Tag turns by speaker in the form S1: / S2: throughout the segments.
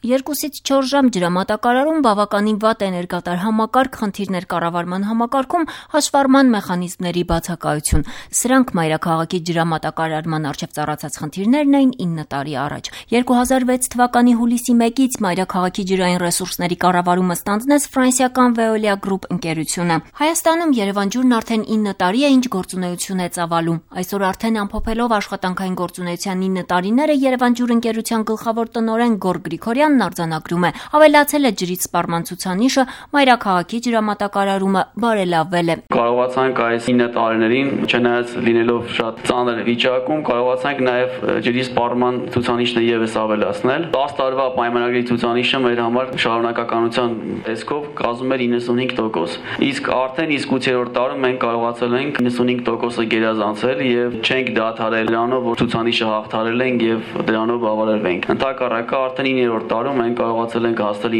S1: 2-ից 4 ժամ ջրամատակարարում բավականին վատ է ներկատար համակարգ, խնդիրներ կառավարման համակարգում, հաշվառման մեխանիզմների բացակայություն։ Սրանք մայրաքաղաքի ջրամատակարարման առջև ծառացած խնդիրներն էին 9 տարի առաջ։ 2006 թվականի հուլիսի 1-ից մայրաքաղաքի ջրային ռեսուրսների կառավարումը ստանձնեց ֆրանսիական Veolia Group ընկերությունը։ Հայաստանում Երևան ջուրն արդեն 9 տարի է ինչ գործունեություն է ծավալում։ Այսօր արդեն ամփոփելով աշխատանքային գործունեության 9 տարիները Երևան ջուր ընկերության գլխավոր տնօրեն Գոր Գրիգորյանն արձանագրում է, ավելացել է ջրից սպառման ցուցանիշը, մայրաքաղաքի ջրամատակարարումը բարելավվել է։
S2: Կարողացանք այս 9 տարիներին, չնայած լինելով շատ ծանր վիճակում, կարողացանք նաև ջրի սպառման ցուցանիշը եւս ավելացնել։ 10 տարվա պայմանագրի ցուցանիշը մեր համար շարունակականության տեսքով կազմում էր 95%։ Իսկ արդեն իսկ 8-րդ տարում մենք կարողացել ենք 95%-ը գերազանցել եւ չենք դադարել դրանով, որ ցուցանիշը հաղթարել ենք եւ դրանով բավարարվենք։ Ընդհակառակը արդեն 9-րդ տարում մենք կարողացել ենք հասնել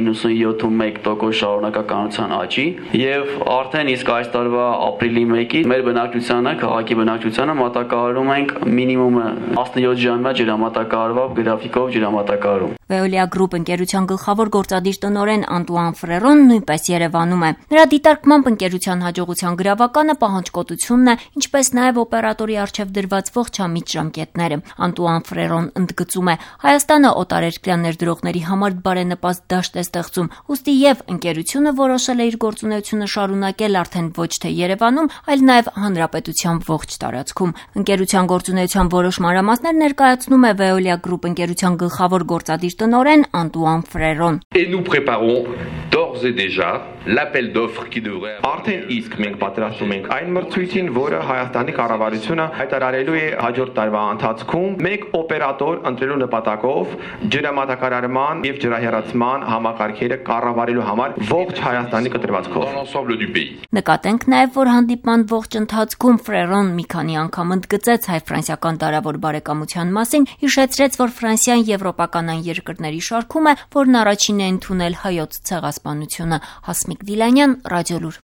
S2: 97.1% շարունակականության աճի եւ արդեն իսկ այս տարվա ապրիլի 1-ից մեր բնակչությանը, քաղաքի բնակչությանը մատակարարում ենք մինիմումը 17 ժամյա ջրամատակարարվող գրաֆիկով ջրամատակարարում։
S1: Veolia Group ընկերության գլխավոր գործադիր տնօրեն Անտուան Ֆրերոն նույնպես Երևանում է։ Նրա դիտարկմամբ ընկերության հաջողության գրավականը պահանջկոտությունն է, ինչպես նաև օպերատորի առջև դրված ողջամիտ ժամկետները։ Անտուան Ֆրերոն ընդգծում է, Հայաստանը օտարերկրյա ներդրողների համար բարենպաստ դաշտ է ստեղծում, ուստի եւ ընկերությունը որոշել է իր գործունեությունը շարունակել արդեն ոչ թե Երևանում, այլ նաև հանրապետության ողջ տարածքում։ Ընկերության գործունեության որոշ մանրամասներ ներկայացնում է Veolia Group ընկերության գլխավոր գործադիր տնօրեն Անտուան Ֆրերոն։
S3: Et nous préparons d'ores et déjà l'appel d'offres qui devrait
S4: Արդեն իսկ մենք պատրաստում ենք այն մրցույթին, որը Հայաստանի կառավարությունը հայտարարելու է հաջորդ տարվա ընթացքում մեկ օպերատոր ընտրելու նպատակով ջրամատակարարման եւ ջրահեռացման համակարգերը կառավարելու համար ողջ Հայաստանի կտրվածքով։
S3: dans l'ensemble du pays.
S1: Նկատենք նաև, որ հանդիպման ողջ ընթացքում Ֆրերոն մի քանի անգամ ընդգծեց հայ-ֆրանսիական դարավոր բարեկամության մասին, հիշեցրեց, որ Ֆրանսիան եվրոպական այն երկրների շարքում է, որն առաջինն է ընդունել հայոց ցեղասպանությունը։ Հասմիկ Վիլանյան, Ռադիոլուր։